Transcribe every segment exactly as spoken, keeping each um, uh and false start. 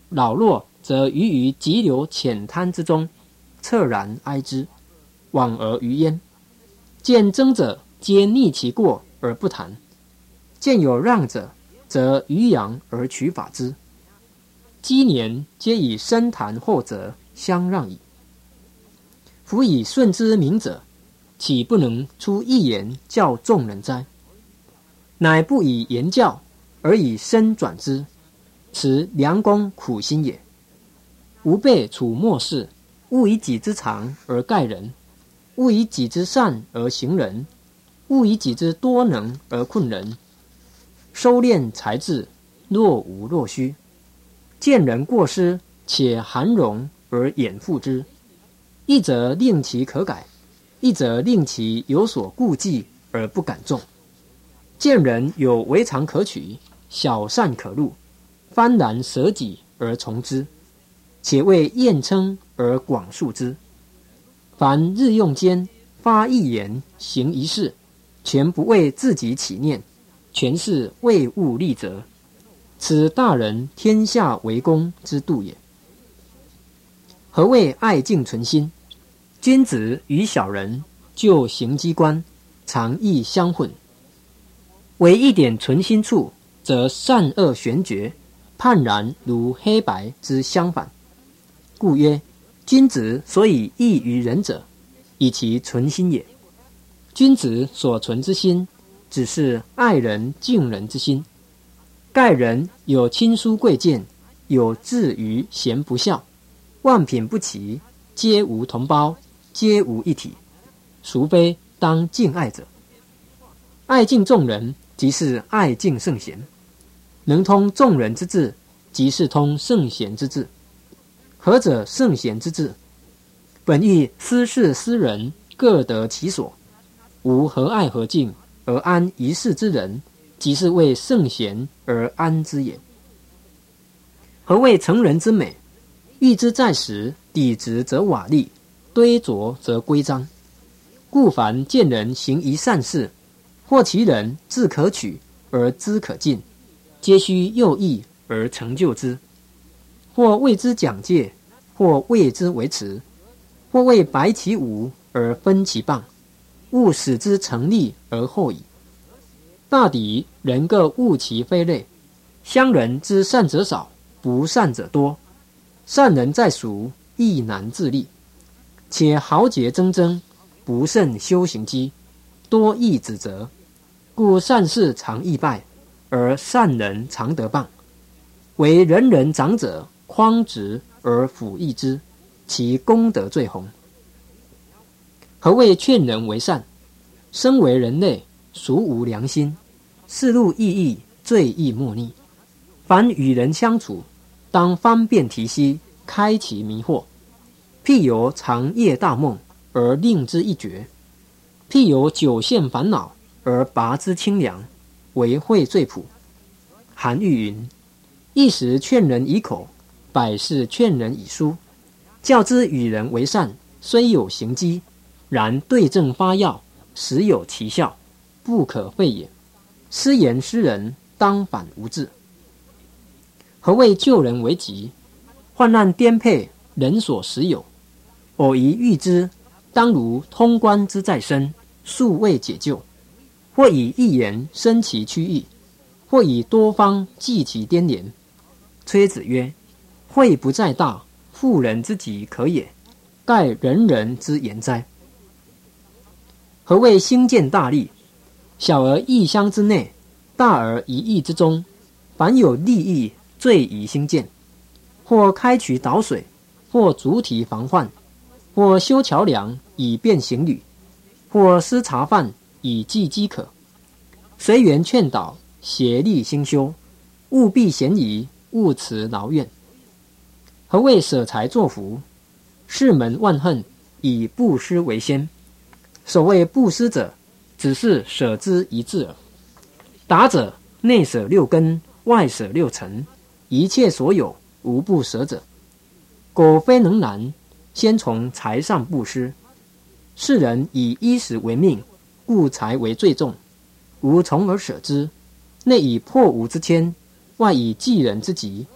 老弱则于于急流浅滩之中，恻然哀之，往而于焉。见争者，皆逆其过而不谈；见有让者，则于扬而取法之。积年皆以深谈后者相让矣。夫以顺之明者，岂不能出一言教众人哉？乃不以言教，而以身转之，此良公苦心也。吾辈处末世，勿以己之长而盖人，勿以己之善而行人，勿以己之多能而困人。收敛才智，若无若虚。见人过失，且含容而掩覆之，一则令其可改，一则令其有所顾忌而不敢重。见人有为常可取，小善可录，幡然舍己而从之，且为厌称而广述之。凡日用间发一言，行一事，全不为自己起念，全是为物利则，此大人天下为公之度也。何谓爱敬存心？君子与小人就行机关，常易相混。唯一点存心处，则善恶玄绝，判然如黑白之相反。故曰：君子所以异于人者，以其存心也。君子所存之心，只是爱人敬人之心。盖人有亲疏贵贱，有智愚贤不肖，万品不齐，皆无同胞，皆无一体，孰非当敬爱者？爱敬众人，即是爱敬圣贤。能通众人之志，即是通圣贤之志。何者圣贤之志？本欲私事私人，各得其所，无何爱何敬而安一世之人，即是为圣贤而安之也。何谓成人之美？欲之在时，抵直则瓦砾，堆浊则规章。故凡见人行一善事，或其人志可取而知可进，皆须诱益而成就之，或为之讲戒，或为之维持，或为白其无而分其棒，勿使之成立而后已。大抵人各悟其非类，乡人之善者少，不善者多。善人在俗，亦难自立，且豪杰铮铮，不胜修行机，多易指责。故善事常易败，而善人常得棒。唯人人长者，匡直而辅益之，其功德最宏。何谓劝人为善？身为人类，孰无良心？世路意义，最易莫逆。凡与人相处，当方便提息，开其迷惑。譬由长夜大梦，而令之一绝；譬由久陷烦恼，而拔之清凉，为慧最朴。韩愈云：一时劝人以口，百事劝人以书。教之与人为善，虽有行机，然对症发药，实有其效，不可废也。失言失人，当反无治。何谓救人为急？患难颠沛，人所时有。偶一遇之，当如通关之在身，速为解救。或以一言生其趋意，或以多方济其颠连。崔子曰：惠不在大，妇人之急可也，盖人人之言哉。何谓兴建大利？小而异乡之内，大而一邑之中，凡有利益，最宜兴建。或开渠导水，或筑堤防患，或修桥梁以便行旅，或施茶饭以济饥渴。随缘劝导，协力兴修，务避嫌疑，勿辞劳怨。何谓舍财作福？世门万恨，以布施为先。所谓布施者，只是舍之一字耳。达者，内舍六根，外舍六尘，一切所有，无不舍者。苟非能难，先从财上布施。世人以衣食为命，故财为最重，无从而舍之。内以破无之谦，外以济人之急，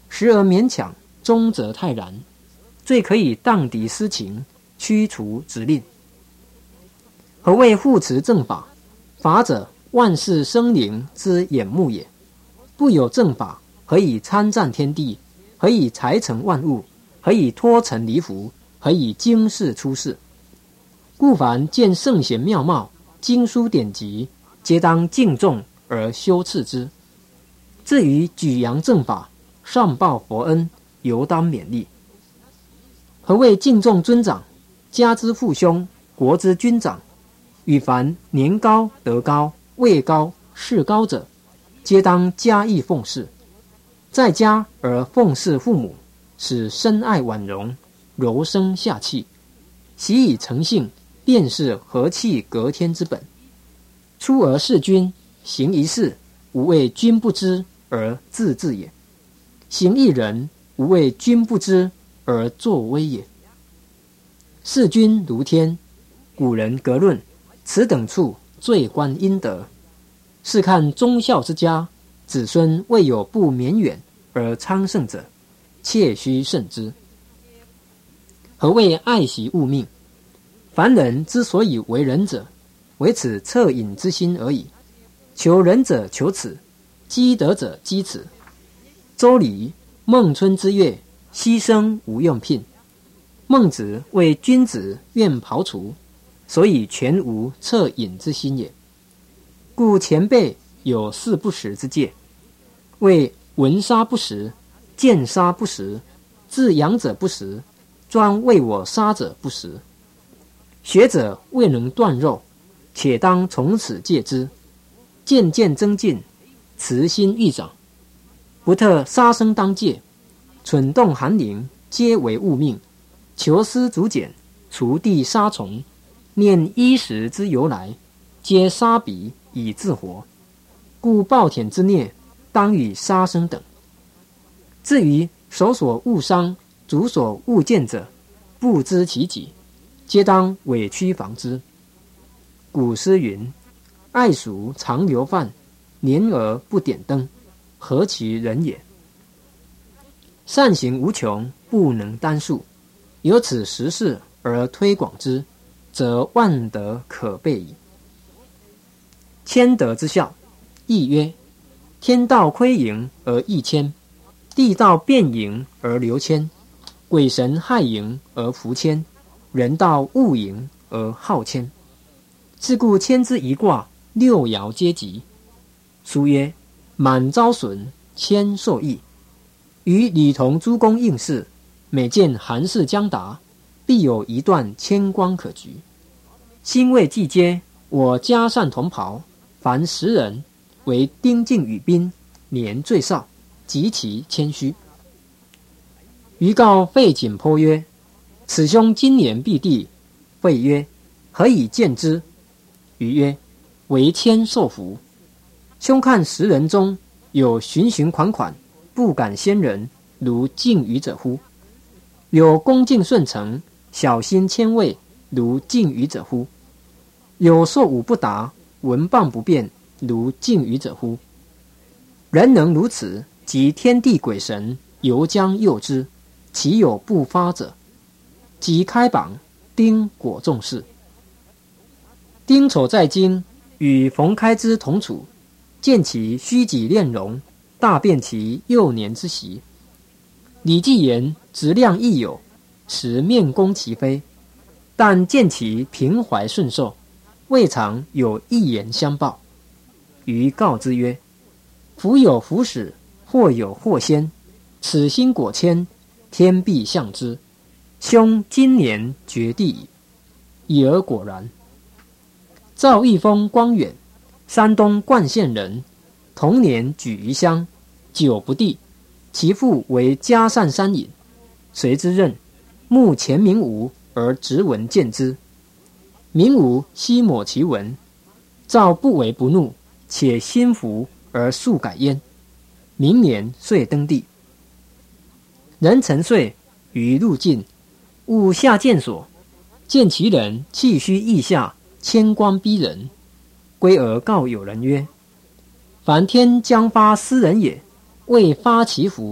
时而勉强，终则泰然，最可以荡涤私情，驱除执令。何谓护持正法？法者，万事生灵之眼目也。不有正法，何以参赞天地？何以裁成万物？何以脱尘离浮？何以经世出世？故凡见圣贤妙貌、经书典籍，皆当敬重而修次之。至于举扬正法，上报佛恩，犹当勉励。何谓敬重尊长？家之父兄，国之君长，与凡年高、德高、位高、势高者，皆当加以奉事。在家而奉事父母，使深爱婉容，柔声下气，习以成性，便是和气隔天之本。出而事君，行一事，无谓君不知而自治也；行一人，无谓君不知而作威也。事君如天，古人格论，此等处最观阴德。试看忠孝之家，子孙未有不绵远而昌盛者，切须慎之。何谓爱惜物命？凡人之所以为人者，为此恻隐之心而已。求仁者求此，积德者积此。周礼孟春之月，牺牲无用聘。孟子为君子愿庖厨，所以全无恻隐之心也。故前辈有四不食之戒，谓闻杀不食，见杀不食，自养者不食，专为我杀者不食。学者未能断肉，且当从此戒之。渐渐增进，慈心欲长。不特杀生当戒，蠢动寒灵，皆为物命。求思逐简，除地杀虫，念衣食之由来，皆杀彼以自活。故暴殄之孽，当与杀生等。至于手所误伤、足所误见者，不知其己，皆当委屈防之。古诗云：爱蜀常留饭，年而不点灯，何其人也！善行无穷，不能单数。有此实事而推广之，则万德可备矣。谦德之效，亦曰：天道亏盈而益谦，地道变盈而流谦，鬼神害盈而福谦，人道恶盈而好谦。是故谦之一卦，六爻皆吉。书曰：满招损，谦受益。与李同诸公应试，每见寒士将达，必有一段谦光可举。辛未既接，我家善同袍，凡十人，为丁敬与宾，年最少，极其谦虚。余告费锦颇曰：此兄今年必第。费曰：何以见之？余曰：为谦受福。兄看十人中有循循款款，不敢先人，如敬语者乎？有恭敬顺承，小心谦畏，如敬语者乎？有受武不达，文谤不变，如敬语者乎？人能如此，即天地鬼神犹将诱之，其有不发者？即开榜，丁果重视。丁丑在京，与冯开之同处，见其虚己恋容，大辨其幼年之习。李继言质量亦有，实面攻其非，但见其平怀顺受，未尝有一言相报。余告之曰：福有福始，祸有祸先，此心果谦，天必向之。兄今年绝地矣。已而果然。赵义峰光远，山东冠县人，童年举于乡，久不第。其父为嘉善山尹，随之任，目前明无而直闻见之。明无悉抹其文，赵不为不怒，且心服而速改焉。明年遂登第。人沉睡于路近，勿下见所，见其人气虚意下，谦光逼人，归而告友人曰：凡天将发斯人也，未发其福，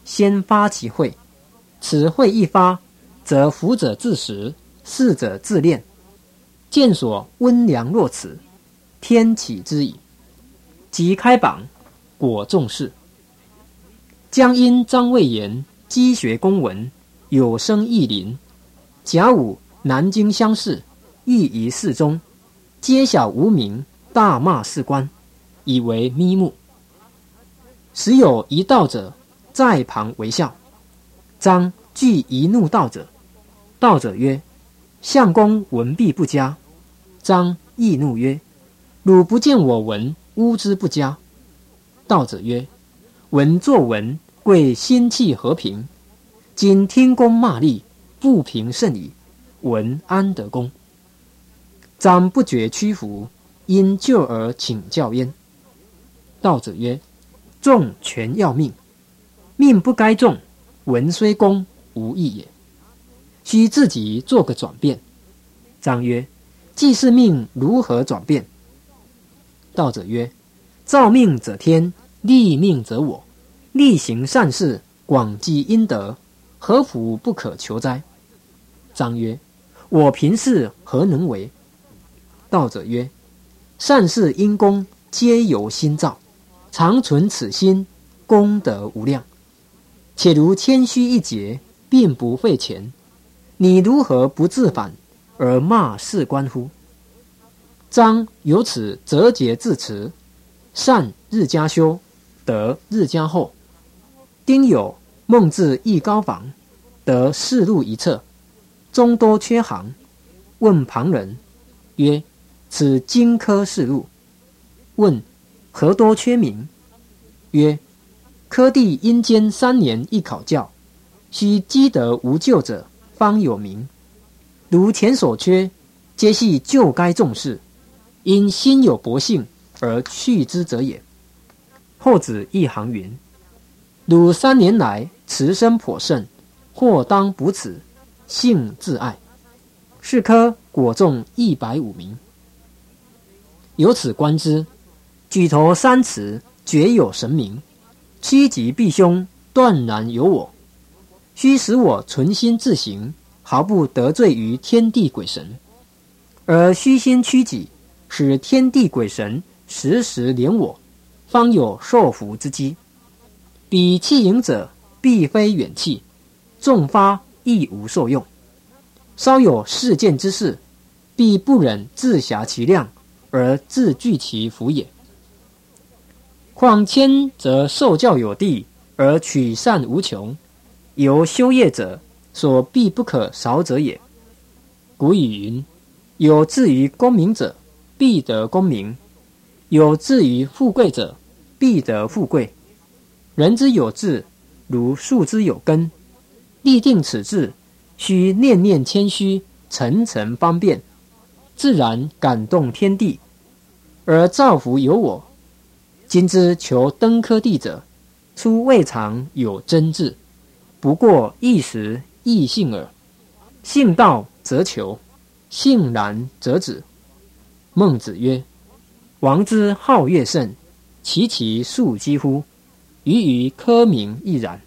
先发其慧，此慧一发，则福者自食，逝者自恋。见所温良若此，天启之矣。即开榜，果重视。将因张魏言积学公文，有声义林。甲午南京乡试，亦于寺中，揭晓无名，大骂士官，以为咪目。时有一道者在旁为笑。张惧一怒道者，道者曰：相公文必不佳。张亦怒曰：汝不见我文，诬之不佳。道者曰：文作文，贵心气和平。今听公骂詈，不平甚矣，文安得公？张不觉屈服，因就而请教焉。道者曰：重全要命，命不该重，文虽公，无益也。须自己做个转变。张曰：既是命，如何转变？道者曰：造命者天，立命者我。力行善事，广积阴德，何福不可求哉？张曰：我平事何能为？道者曰：善事因功，皆由心造，常存此心，功德无量。且如谦虚一节，并不费钱，你如何不自反，而骂士官乎？张由此折节自持，善日加修，德日加厚。丁酉，孟至一高房，得仕路一册，中多缺行。问旁人曰：此经科仕路。问何多缺名？曰：科第因兼三年一考教，须积德无咎者，方有名。如前所缺，皆系旧该重视，因心有薄幸而去之者也。后子一行云：汝三年来持身颇甚，或当补此，幸自爱。是科果中一百五名。由此观之，举头三尺，绝有神明；趋吉避凶，断然有我。须使我存心自行，毫不得罪于天地鬼神，而虚心趋己，使天地鬼神时时怜我，方有受福之机。彼弃隐者，必非远弃，众发亦无受用。稍有事见之事，必不忍自辖其量，而自据其福也。况谦则受教有地，而取善无穷，由修业者所必不可少者也。古语云：有志于功名者，必得功名；有志于富贵者，必得富贵。人之有志，如树之有根。立定此志，须念念谦虚，层层方便，自然感动天地，而造福有我。今之求登科第者，初未尝有真志，不过一时异性耳。性到则求，性然则止。孟子曰：王之好乐甚，其其数几乎？余于科名亦然。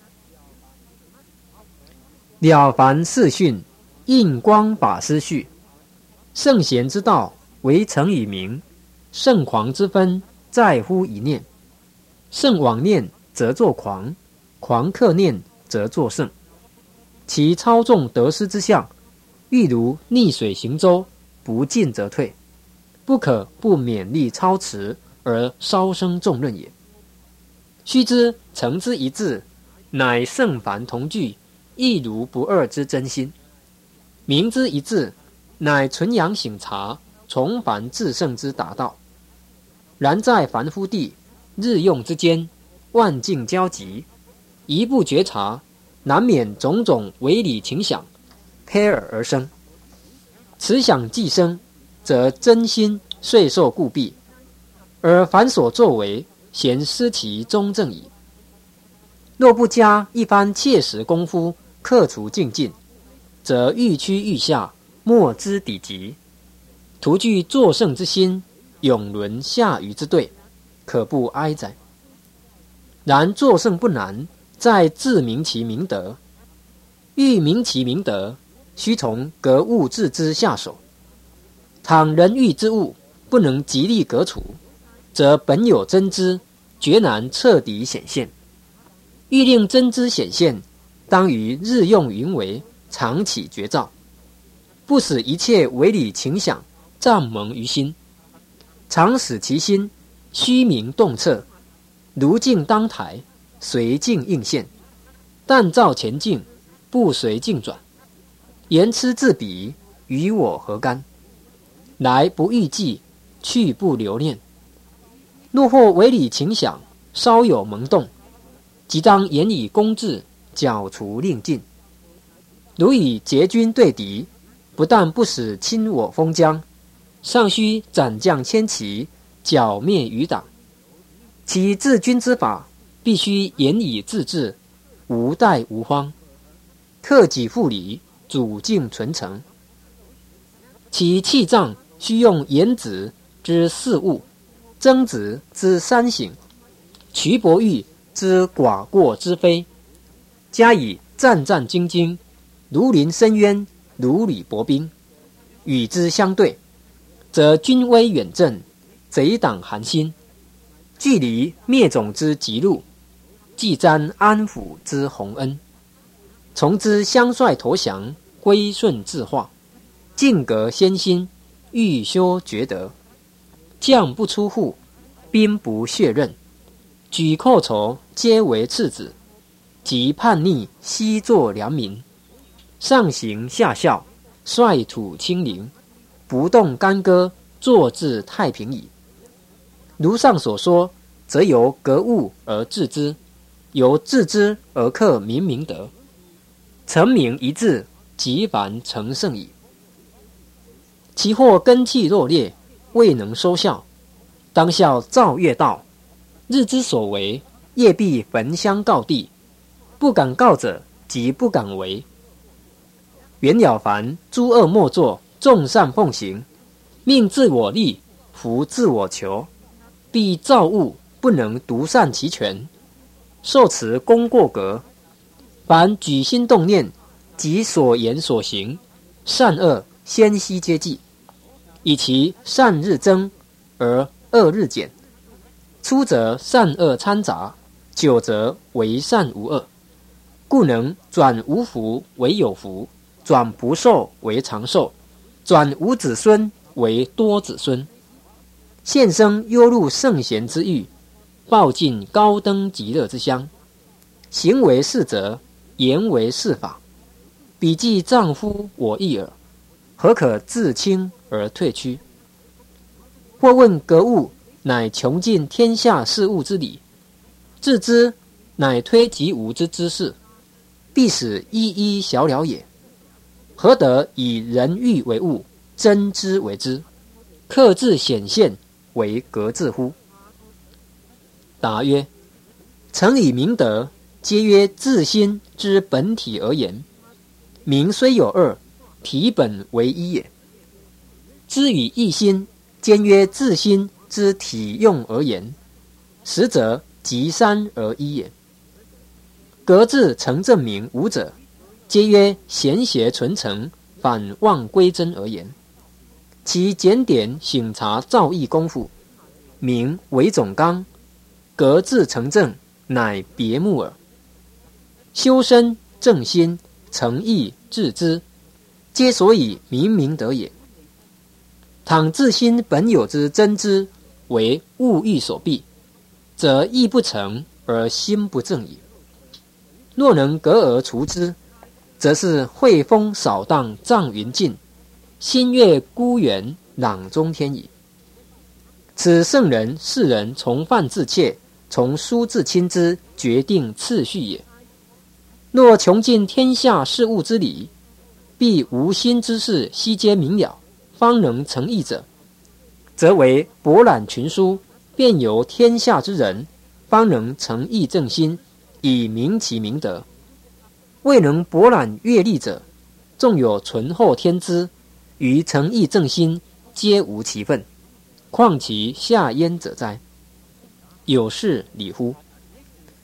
了凡四训，印光法师序。圣贤之道，惟诚以明；圣狂之分，在乎一念。圣妄念则作狂，狂克念则作圣。其操纵得失之象，欲如逆水行舟，不进则退，不可不勉力操持而稍生重任也。须知诚之一字，乃圣凡同具，亦如不二之真心。明之一字，乃纯阳醒察，从凡至圣之达道。然在凡夫地，日用之间，万境交集，一不觉察，难免种种违理情想，胚尔而生。此想既生，则真心遂受固蔽，而凡所作为，咸失其中正矣。若不加一番切实功夫，克除境尽，则愈趋愈下，莫之底极。徒具作圣之心，永沦下愚之队，可不哀哉！然作圣不难， 在自明其明德。欲明其明德，须从格物致知下手。倘人欲之物不能极力革除，则本有真知，决难彻底显现。欲令真知显现，当于日用云为，常起觉照，不使一切唯理情想暂蒙于心，常使其心虚明动彻，如镜当台，随镜应现，但照前镜，不随镜转。言痴自彼，与我何干？来不预计，去不留念。若或唯理情想稍有萌动，即当言以公治，剿除令尽。如以结军对敌，不但不使侵我封疆，尚须斩将千骑，剿灭余党。其治军之法，必须严以自治，无怠无荒，克己复礼，主敬存诚。其器仗须用颜子之四物，曾子之三省，瞿伯玉之寡过之非，加以战战兢兢，如临深渊，如履薄冰，与之相对，则军威远振，贼党寒心，距离灭种之极路，既沾安抚之洪恩，从之相率投降，归顺自化，进革先心，欲修厥德。将不出户，兵不血刃，举寇仇，皆为次子。及叛逆，悉作良民。上行下效，率土清零，不动干戈，坐治太平矣。如上所说，则由格物而治之，由治之而克明明德。成明一致，即凡成圣矣。其或根气弱劣，未能收效，当效赵月道，日之所为，夜必焚香告地，不敢告者，即不敢为。袁了凡诸恶莫作，众善奉行，命自我利，福自我求，必造物不能独善其权，受持功过格。凡举心动念，及所言所行，善恶先悉皆记，以其善日增，而恶日减。初则善恶掺杂，久则为善无恶，故能转无福为有福，转不寿为长寿，转无子孙为多子孙。现生幽入圣贤之域，报尽高登极乐之乡。行为是则，言为是法，彼既丈夫我意耳，何可自轻而退屈？或问格物，乃穷尽天下事物之理，致知乃推及无之知识，必使一一晓了也。何得以人欲为物，真知为知，克制显现为格致乎？答曰：诚以明德，皆曰自心之本体而言。明虽有二，体本为一也。知与一心，兼曰自心之体用而言，实则即三而一也。格致成正明无者，皆曰贤邪存诚，反忘归真而言。其检点省察造诣功夫，明为总纲，格致成正，乃别目耳。修身正心，诚意致知，皆所以明明德也。倘自心本有之真知，为物欲所蔽，则意不成而心不正矣。若能格而除之，则是惠风扫荡障云尽，心悦孤远朗中天矣。此圣人世人从泛自切，从疏至亲之决定次序也。若穷尽天下事物之理，必无心之事悉皆明了，方能成义者，则为博览群书，遍游天下之人，方能诚意正心，以明其明德。未能博览阅历者，纵有醇厚天资，于诚意正心皆无其分，况其下焉者哉？有事理乎？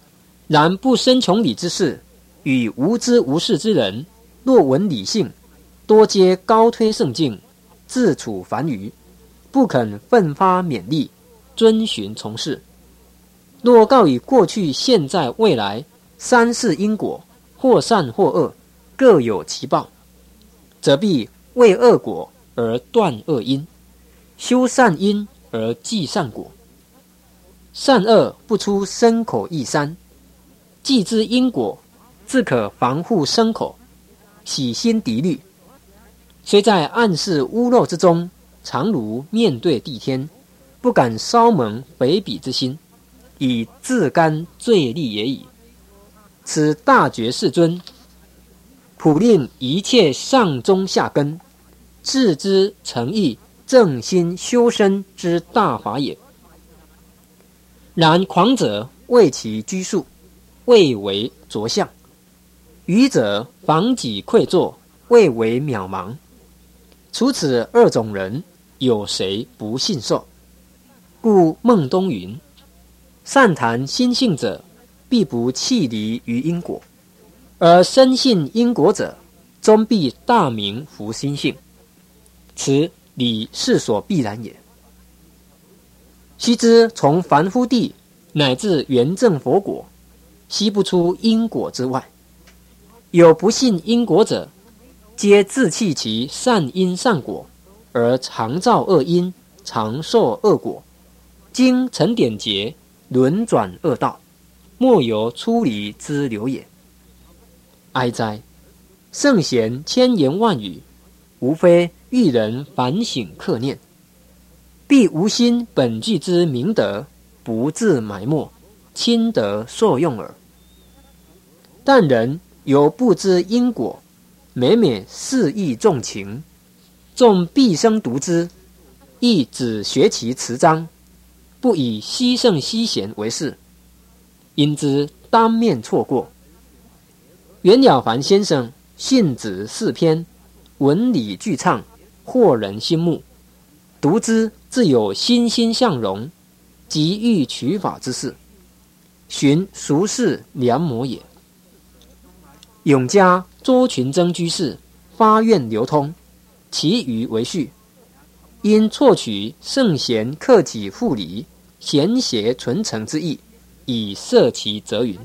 然不深穷理之士与无知无识之人，若闻理性，多皆高推圣境，自处凡愚，不肯奋发勉励，遵循从事。若告以过去、现在、未来三世因果，或善或恶，各有其报，则必为恶果而断恶因，修善因而济善果。善恶不出身口意三，既知因果，自可防护身口，洗心涤虑。虽在暗室屋漏之中，常如面对地天，不敢稍蒙非彼之心，以自甘罪利也已。此大觉世尊，普令一切上中下根，自知诚意正心修身之大法也。然狂者为其拘束，谓为着相；愚者防己愧作，谓为渺茫。除此二种人，有谁不信受？故孟东云：善谈心性者，必不弃离于因果；而深信因果者，终必大明服心性。此理世所必然也。须知从凡夫地乃至圆正佛果，悉不出因果之外。有不信因果者，皆自弃其善因善果，而常造恶因，常受恶果，经成典劫，轮转恶道，莫有出离之流也。哀哉！圣贤千言万语，无非欲人反省克念，必无心本具之明德，不自埋没，亲得受用耳。但人犹不知因果，每每肆意纵情，纵毕生读之，亦只学其词章，不以惜圣惜贤为事，因之当面错过。袁了凡先生信子四篇，文理俱畅，惑人心目，读之自有欣欣向荣，急欲取法之事，寻俗世良模也。永嘉周群增居士发愿流通，其余为序。因错取圣贤克己复礼，贤邪纯诚之意，以摄其则云。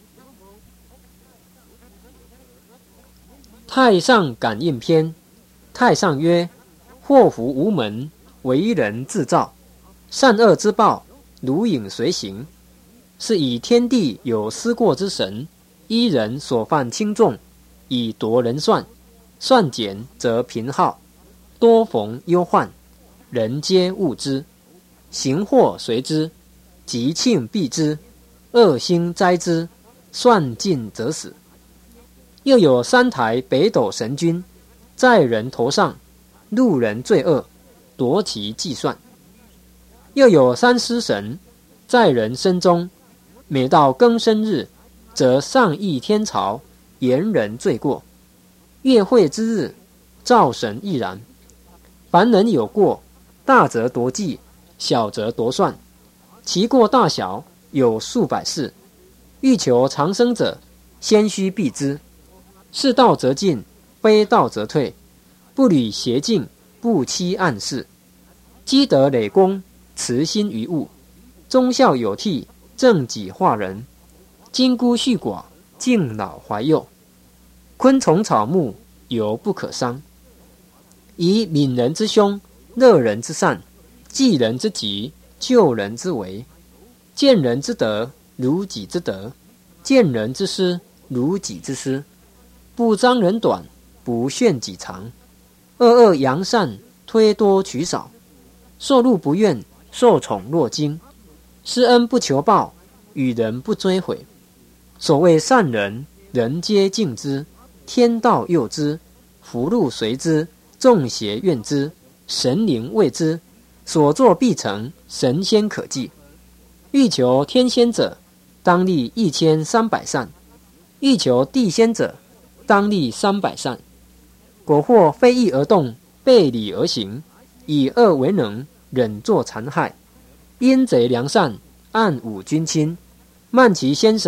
太上感应篇，太上曰：祸福无门，为人自造，善恶之报，如影随形。是以天地有思过之神，依人所犯轻重，以夺人算，算减则贫耗，多逢忧患，人皆恶之，行祸随之，吉庆避之，恶星灾之，算尽则死。又有三台北斗神君，在人头上，路人罪恶，夺其计算。又有三尸神，在人身中，每到庚申日，则上议天朝，言人罪过。月会之日，灶神亦然。凡人有过，大则夺计，小则夺算，其过大小有数百事。欲求长生者，先须避之。是道则进，非道则退，不履邪径，不欺暗室，积德累功，慈心于物，忠孝有悌，正己化人，金孤恤寡，敬老怀幼，昆虫草木，犹不可伤。以悯人之凶，乐人之善，济人之急，救人之危，见人之德，如己之德，见人之失，如己之失。不张人短，不炫己长，恶恶扬善，推多取少，受禄不怨，受宠若惊，施恩不求报，与人不追悔。所谓善人，人皆敬之，天道佑之，福禄随之，众邪怨之，神灵畏之，所作必成，神仙可祭。欲求天仙者，当立一千三百善；欲求地仙者，当立三百善。果或非义而动，背礼而行，以恶为能，忍作残害，阴贼良善，暗忤君亲，慢其先生，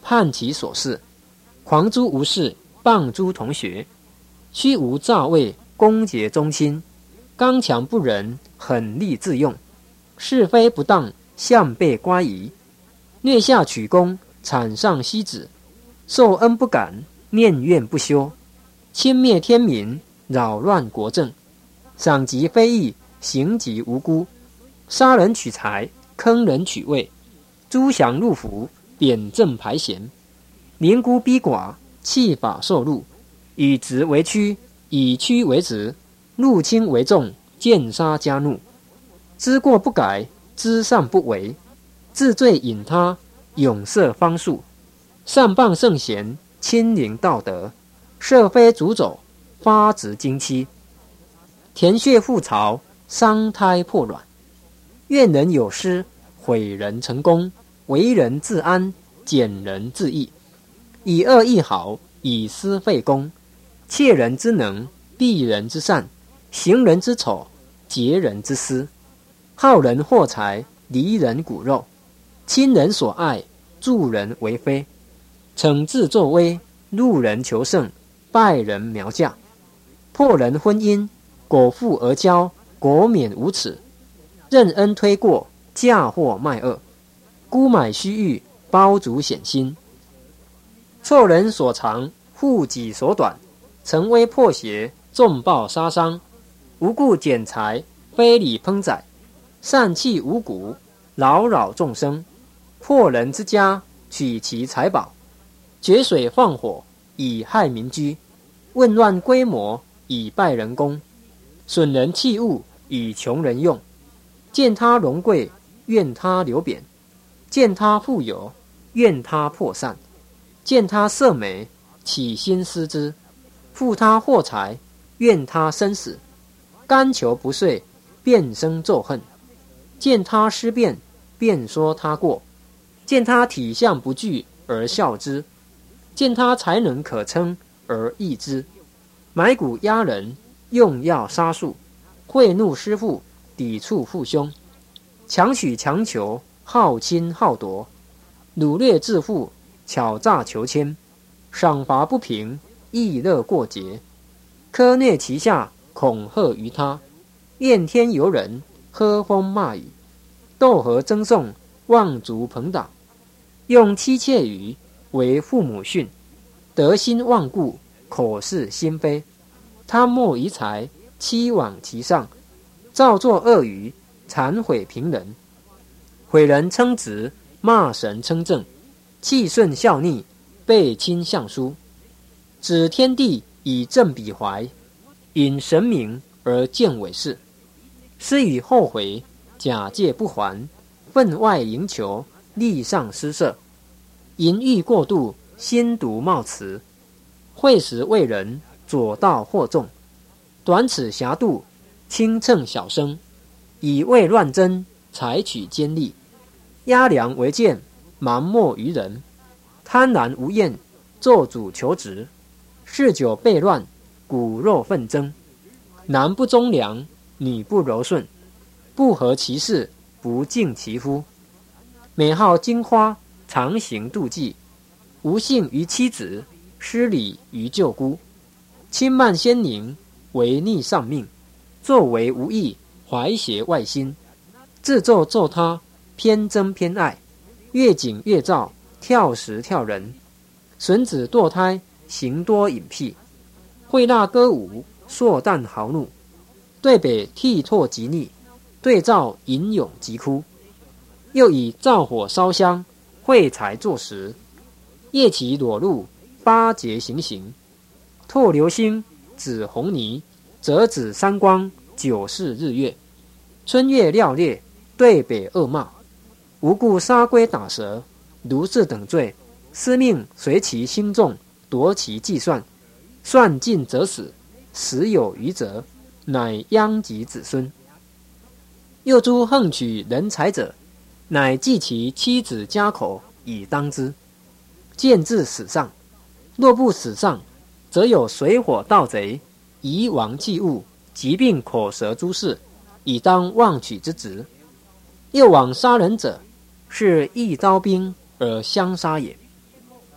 判其所事，狂诸无事，谤诸同学，虚无诈伪，恭结忠心，刚强不仁，狠戾自用，是非不当，向背乖疑，虐下取功，产上息止，受恩不感，念怨不休，轻蔑天民，扰乱国政，赏及非义，刑及无辜，杀人取财，坑人取位，诛降入伏，贬正排贤，宁孤逼寡，弃法受禄，以直为曲，以曲为直，入轻为重，剑杀加怒，知过不改，知善不为，治罪引他，永设方术，善谤圣贤，亲临道德，设非主走，发直经期，填穴覆巢，伤胎破卵，怨人有失，毁人成功，为人自安，减人自益，以恶易好，以私废公，窃人之能，避人之善，行人之丑，劫人之私，好人获财，离人骨肉，亲人所爱，助人为非，惩治作威，入人求胜，败人苗嫁，破人婚姻，果腹而骄，国免无耻，任恩推过，嫁祸卖恶，孤买虚誉，包足险心，错人所长，护己所短，成威破邪，纵暴杀伤，无故减财，非礼烹宰，散弃五谷，扰扰众生，破人之家，取其财宝，决水放火，以害民居，混乱规模，以败人功，损人器物，以穷人用，见他荣贵，怨他流贬，见他富有，怨他破散，见他色美，起心思之，负他祸财，怨他生死，甘求不遂，便生咒恨，见他失变，便说他过，见他体相不具而笑之，见他才能可称而异之，买骨压人，用药杀术，贿赂师父，抵触父兄，强取强求，好侵好夺，掳掠致富，巧诈求签，赏罚不平，逸乐过节，苛虐其下，恐吓于他，怨天尤人，喝风骂雨，斗和争讼，妄逐朋党，用妻妾语，为父母训，得心忘顾，口是心非，贪墨遗财，欺罔其上，造作恶语，残毁平人，毁人称直，骂神称正，气顺效逆，背亲相疏，指天地以正彼怀，引神明而见伪事，施以后悔，假借不还，分外营求，力上施设，淫欲过度，心毒冒辞，会时为人，左道惑众，短尺狭度，轻秤小生，以为乱真，采取奸利，压良为贱，盲目于人，贪婪无厌，做主求职，嗜酒悖乱，骨肉纷争，男不忠良，女不柔顺，不合其事，不敬其夫，美好金花，常行妒忌，无信于妻子，失礼于舅姑，轻慢先宁，违逆上命，作为无益，怀邪外心，自咒咒他，偏憎偏爱，越紧越躁，跳时跳人，损子堕胎，行多隐僻，会纳歌舞，硕诞豪怒，对北剔唾极逆，对照吟咏疾哭，又以灶火烧香，会财作食，夜骑裸露，八节行刑，唾流星，指红泥，折指三光，九视日月，春月料烈，对北恶骂，无故杀龟打蛇，如是等罪，司命随其心重，夺其计算，算尽则死，死有余则，乃殃及子孙。又诸横取人财者，乃计其妻子家口以当之，见至死上。若不死上，则有水火盗贼，夷王祭物，疾病口舌诸事，以当妄取之职。又往杀人者，是一刀兵而相杀也。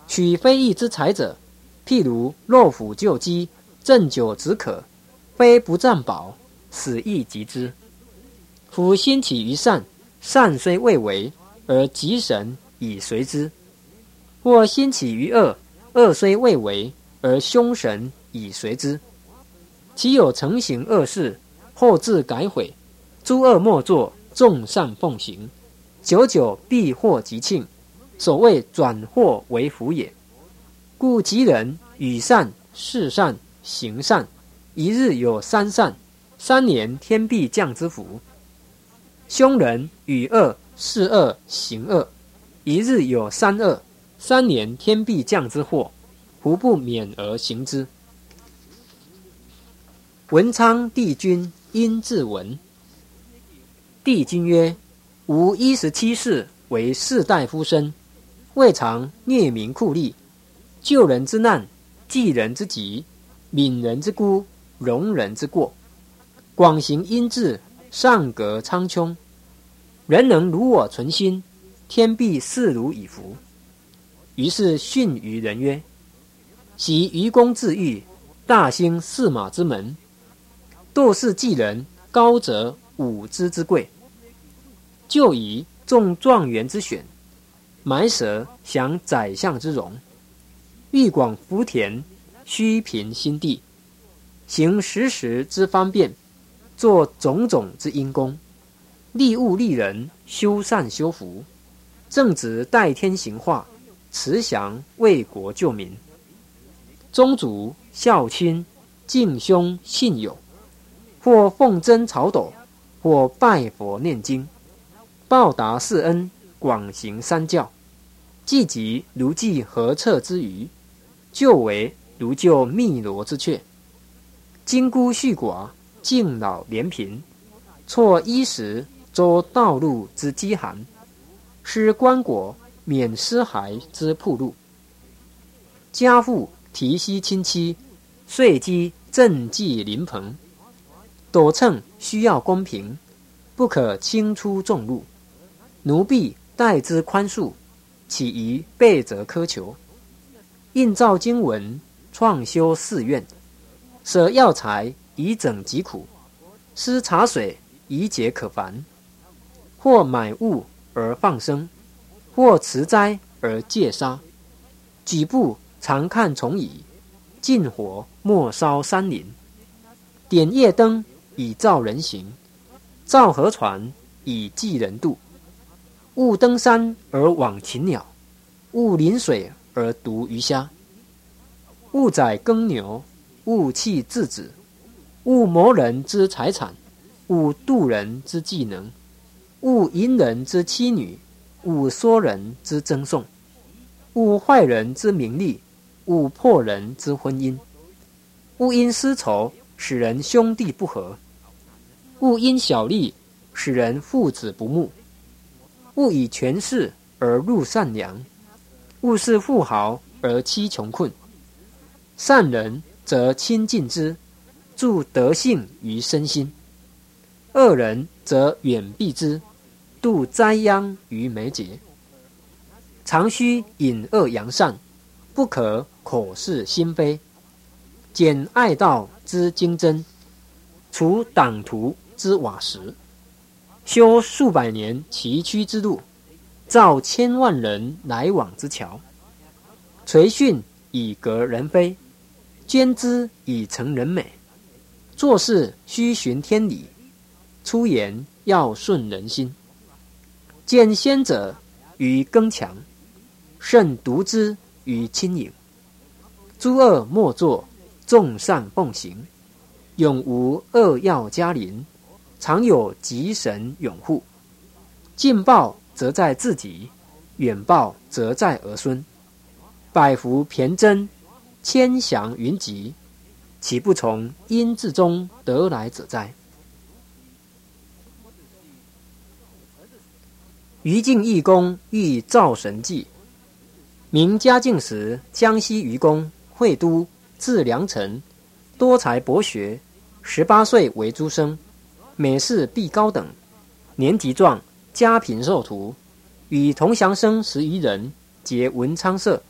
取非义之财者，譬如肉腐旧鸡，鸩酒止渴，非不占宝，死亦及之。夫心起于善，善虽未为，而吉神以随之；或心起于恶，恶虽未为，而凶神以随之。其有成行恶事，后自改悔，诸恶莫作，众善奉行，久久必祸吉庆。所谓转祸为福也。故吉人与善、事善、行善，一日有三善，三年天必降之福。凶人与恶、事恶、行恶，一日有三恶，三年天必降之祸，胡不免而行之？文昌帝君殷志文。帝君曰：吾一十七世为士大夫生，未尝虐民酷吏，救人之难，济人之急，悯人之孤，容人之过，广行阴志，上革苍穹。人能如我存心，天必视如以服。于是训于人曰：昔愚公自喻，大兴驷马之门，惰士济人，高则五之之贵。就以中状元之选，埋蛇享宰相之荣，欲广福田，虚平心地，行时时之方便，做种种之因功，利物利人，修善修福，正直代天行化，慈祥为国救民。宗族孝亲，敬兄信友，或奉真朝斗，或拜佛念经，报答世恩，广行三教，济急如济河澈之鱼，救为如救汨罗之雀。金孤恤寡，敬老怜贫，错衣食，周道路之饥寒，施棺椁，免尸骸之铺路。家父提携亲戚，岁积赈济邻朋。斗秤需要公平，不可轻出重入。奴婢待之宽恕，岂宜备则苛求。印造经文，创修寺院，舍药材以整疾苦，施茶水以解可烦。或买物而放生，或持斋而戒杀。举步常看虫蚁，禁火莫烧山林。点夜灯以照人行，造河船以济人度。勿登山而网禽鸟，勿临水而毒鱼虾。勿宰耕牛，勿弃稚子，勿谋人之财产，勿妒人之技能，勿淫人之妻女，勿说人之争讼，勿坏人之名利，勿破人之婚姻。勿因私仇使人兄弟不和，勿因小利使人父子不睦。勿以权势而入善良，勿视富豪而欺穷困。善人则亲近之，助德性于身心；恶人则远避之，度灾殃于眉睫。常须隐恶扬善，不可口是心非。减爱道之精真，除党徒之瓦石。修数百年崎岖之路，造千万人来往之桥。垂训以革人非，捐资以成人美。做事须循天理，出言要顺人心。见先者于更强，慎独之于轻盈。诸恶莫作，众善奉行，永无恶药加临，常有吉神拥护。近报则在自己，远报则在儿孙。百福骈真，千祥云集，岂不从因字中得来者哉？于禁义公欲造神迹。明嘉靖时，江西愚公会都，字良臣，多才博学，十八岁为诸生，每事必高等。年极壮，家贫受徒，与同乡生十余人，结文昌社，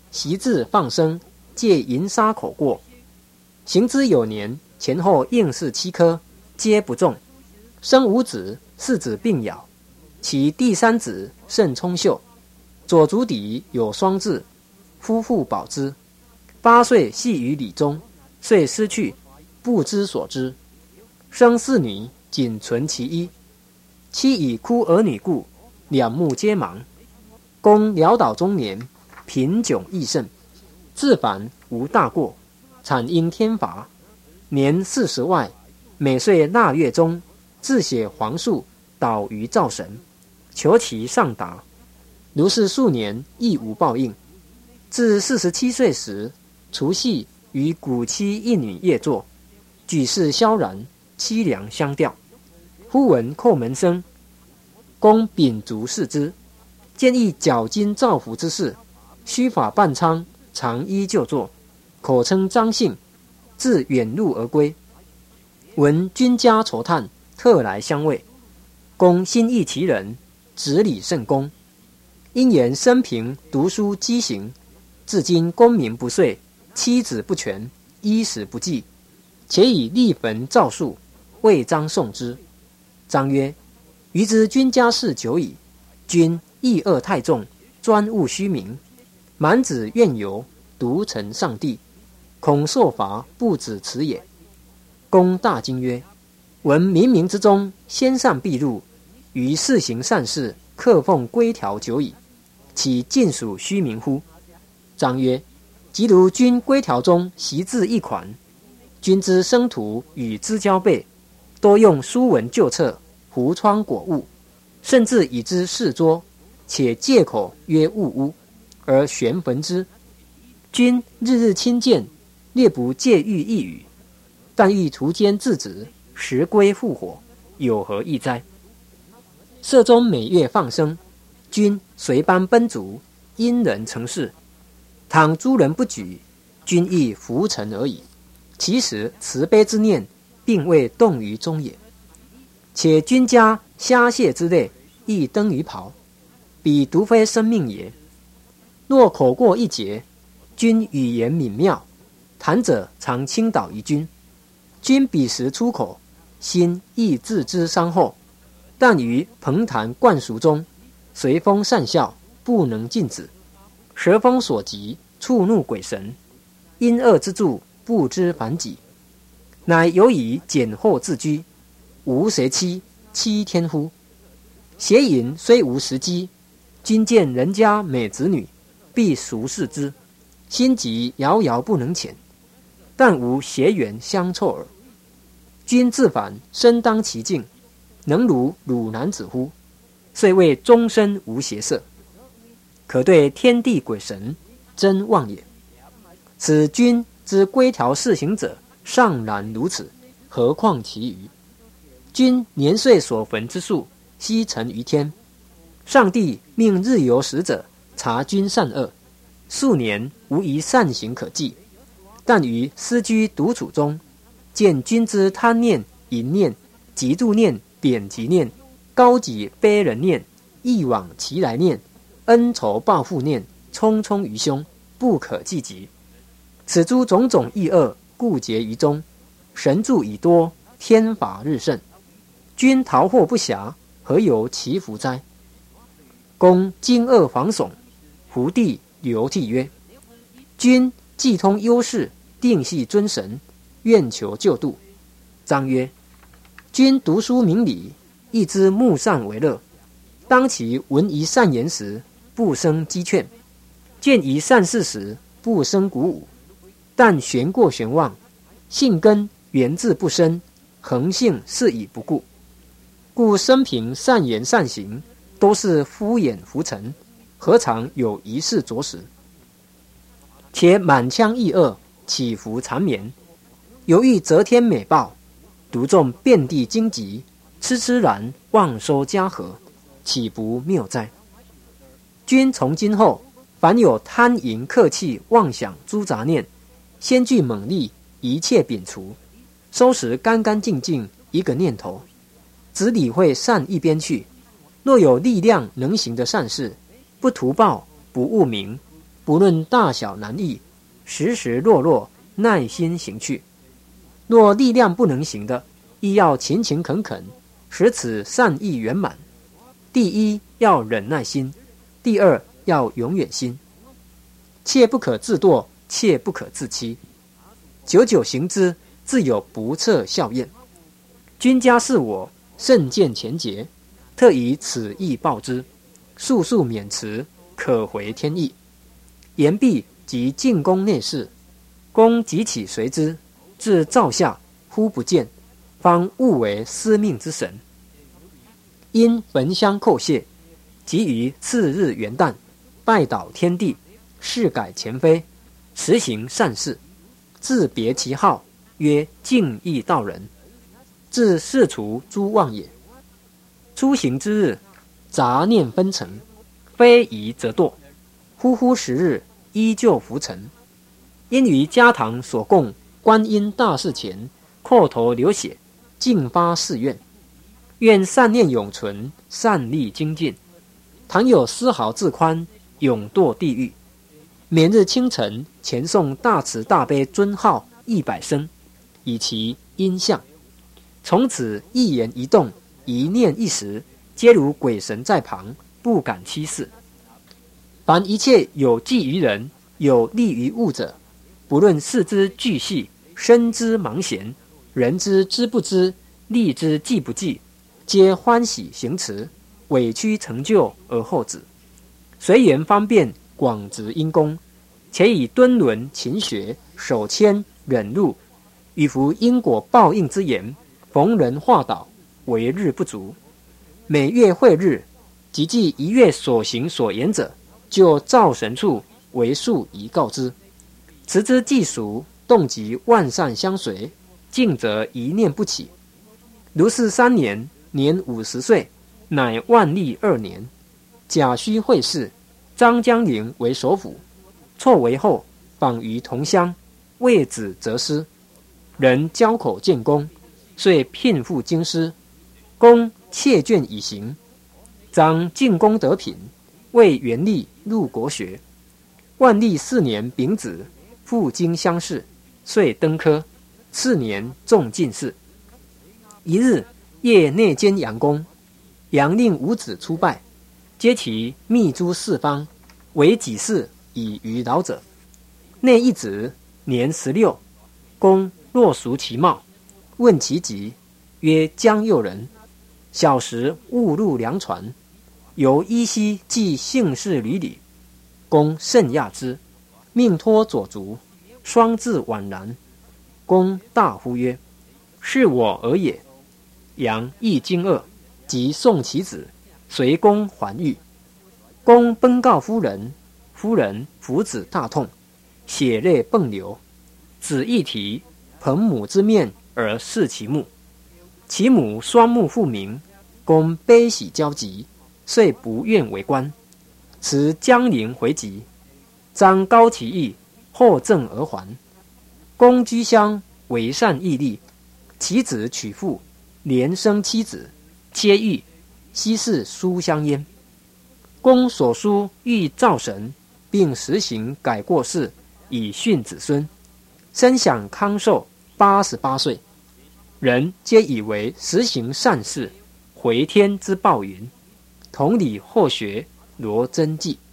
习字放生，借银沙口过。行之有年，前后应试七科，皆不中。生五子，四子并咬，其第三子甚聪秀，左足底有双痣，夫妇保之。八岁系于礼中，遂失去，不知所之。生四女，仅存其一。妻以哭儿女故，两目皆盲。公潦倒中年，贫窘益甚，自反无大过，产因天罚。年四十外，每岁腊月中，自写黄树，导于灶神，求其上达。如是数年，亦无报应。至四十七岁时，除夕与古妻一女夜坐，举世萧然，凄凉相吊。忽闻叩门声，公秉烛视之，见一绞金造福之事，须发半苍，长衣就坐，口称张姓，自远路而归。闻君家愁叹，特来相慰。公心意其人，执礼甚恭。因言生平读书积行，至今功名不遂，妻子不全，衣食不济，且以立坟造树，为张送之。张曰：余知君家事久矣，君义恶太重，专务虚名，满子怨尤，独承上帝，恐受罚，不止此也。公大惊曰：闻冥冥之中，先善必入，于世行善事，克奉规条久矣，岂尽属虚名乎？张曰：即如君规条中习字一款，君之生徒与之交辈，多用书文旧册，胡窗果物，甚至以之饰桌，且借口曰物屋，而悬焚之。君日日亲见，略不借喻一语，但欲途间自止，时归复火，有何异哉？社中每月放生，君随班奔逐，因人成事。倘诸人不举，君亦浮沉而已。其实慈悲之念，并未动于中也。且君家虾蟹之类，亦登于袍，彼独非生命也。若口过一节，君语言敏妙，谈者常倾倒于君。君彼时出口，心亦自知伤后，但于彭谈灌俗中，随风善笑，不能禁止。蛇风所及，触怒鬼神，因恶之助，不知反己，乃有以简后自居，无谁欺，欺天乎？邪淫虽无时机，君见人家美子女，必熟视之，心急遥遥不能遣，但无邪缘相凑耳。君自反，身当其境，能如汝男子乎？遂谓终身无邪色，可对天地鬼神，真妄也。此君之规条事行者，尚然如此，何况其余？君年岁所焚之数，悉成于天。上帝命日有使者察君善恶，数年无一善行可记。但于私居独处中，见君之贪念、淫念、嫉妒念、贬极念、高己卑人念、忆往其来念、恩仇报复念，匆匆于胸，不可计及。此诸种种异恶，故结于中。神助已多，天法日盛。君逃祸不暇，何由其福哉？公惊愕惶悚，胡地流涕曰：君既通幽事，定系尊神，愿求救度。张曰：君读书明理，亦知慕善为乐，当其闻一善言时，不生讥劝；见一善事时，不生鼓舞。但悬过悬忘，性根源自不深，恒性是以不顾。故生平善言善行，都是敷衍浮沉，何尝有一事着实？且满腔异恶，起伏缠绵，犹豫择天美报，独中遍地荆棘，痴痴然妄收家和，岂不谬哉？君从今后，凡有贪淫客气妄想诸杂念，先具猛力，一切摒除，收拾干干净净一个念头，只理会善一边去。若有力量能行的善事，不图报，不务名， 不论大小难易，时时落落，耐心行去。若力量不能行的，亦要勤勤恳恳，使此善意圆满。第一要忍耐心，第二要永远心。切不可自堕，切不可自欺。久久行之，自有不测效验。君家事我，甚见前节，特以此意报之。速速免辞，可回天意。言毕，即进宫内侍，宫即起随之，至灶下，忽不见，方误为司命之神。因焚香叩谢，即于次日元旦，拜倒天地，事改前非，实行善事，自别其号，曰敬义道人，自世除诸妄也。出行之日，杂念纷呈，非宜则堕。忽忽时日，依旧浮沉。因于家堂所供观音大士前，叩头流血，尽发誓愿，愿善念永存，善力精进。倘有丝毫自宽，永堕地狱。每日清晨前诵大慈大悲尊号一百声，以其音相。从此一言一动，一念一时，皆如鬼神在旁，不敢欺视。凡一切有济于人，有利于物者，不论事之巨细，身之忙闲，人之知不知，力之济不济，皆欢喜行持，委屈成就而后止。随缘方便，广植因功，且以敦伦勤学，守谦忍辱，与服因果报应之言，逢人化导，为日不足。每月会日，即记一月所行所言者，就灶神处为数以告之。持之既熟，动即万善相随，静则一念不起。如是三年，年五十岁，乃万历二年，甲戌会试，张江陵为首辅，错为后，访于同乡，为子则师。人交口见公，遂聘赴京师。公窃卷以行，张进宫得品，为元历入国学。万历四年丙子，赴京乡试，遂登科。次年中进士。一日，夜内监杨公，杨令五子出拜，皆其密诸四方，为己事以娱老者。内一子年十六，公若熟其貌，问其籍，曰江右人。小时误入粮船，由依稀记姓氏履礼，公甚讶之，命托左足，双字宛然。公大呼曰：“是我儿也。”杨亦惊愕，即送其子，随公还狱。公奔告夫人，夫人抚子大痛，血泪迸流。子一提，捧母之面而视其目，其母双目复明。公悲喜交集，遂不愿为官，辞江陵回籍。张高其意，后赠而还。公居乡，为善义立，其子娶妇，连生妻子，皆狱，悉是书香焉。公所书欲造神，并实行改过世，以训子孙。身享康寿八十八岁，人皆以为实行善事，回天之报云。同理后学罗真记。